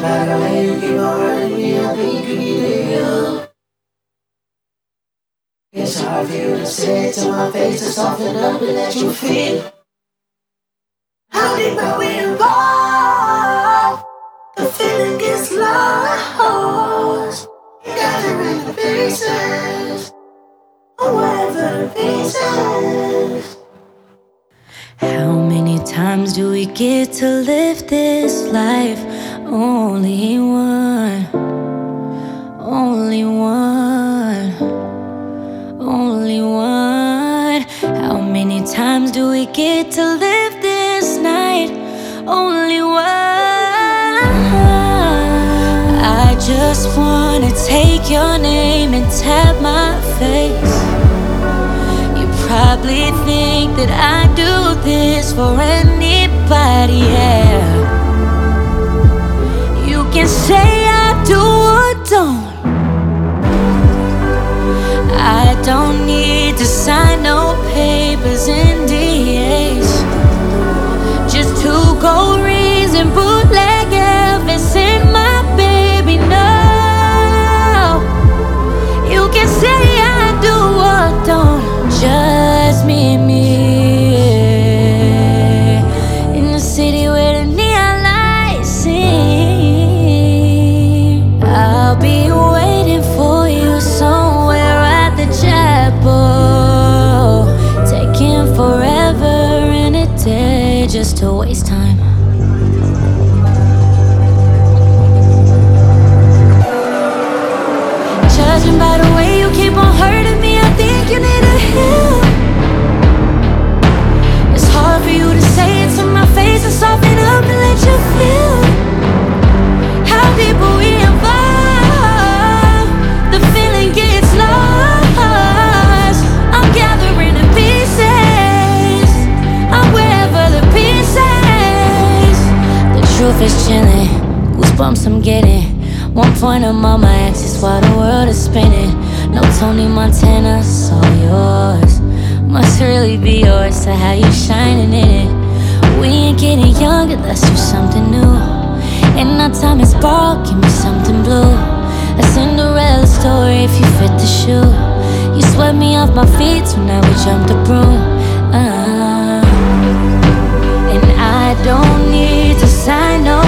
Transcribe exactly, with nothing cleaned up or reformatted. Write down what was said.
by the way you keep on hurting me, I think you need to heal. It's hard for you to say it to my face to soften up and let you feel. How deep are we involved? The feeling gets lost. Gathering the pieces, or whatever the pieces. How many times do we get to live this life? Only one, only one, only one. How many times do we get to live this night? Only one. I just wanna take your name and tap my face. You probably think that I do this for anybody, yeah. You can say I do or don't. I don't need to sign no papers, N D As. Just two gold rings and bootleg Elvis and my baby, no. You can say I do or don't. Just me and me in the city where the neon lights sing. I'll be waiting for you somewhere at the chapel, taking forever and a day just to waste time. Judging by the way you keep on hurting me, I think you need to heal. It's hard for you to say it to my face and soften up and let you feel. How deep are we involved? The feeling gets lost. I'm gathering the pieces. I'm wherever the pieces. The truth is chilling, goosebumps I'm getting. One point I'm on my axis while the world is spinning. No Tony Montana, so yours must really be yours to how you shining in it. We ain't getting younger, let's do something new. And our time is borrowed, give me something blue. A Cinderella story if you fit the shoe. You swept me off my feet, so now we jump the broom. uh, And I don't need to sign no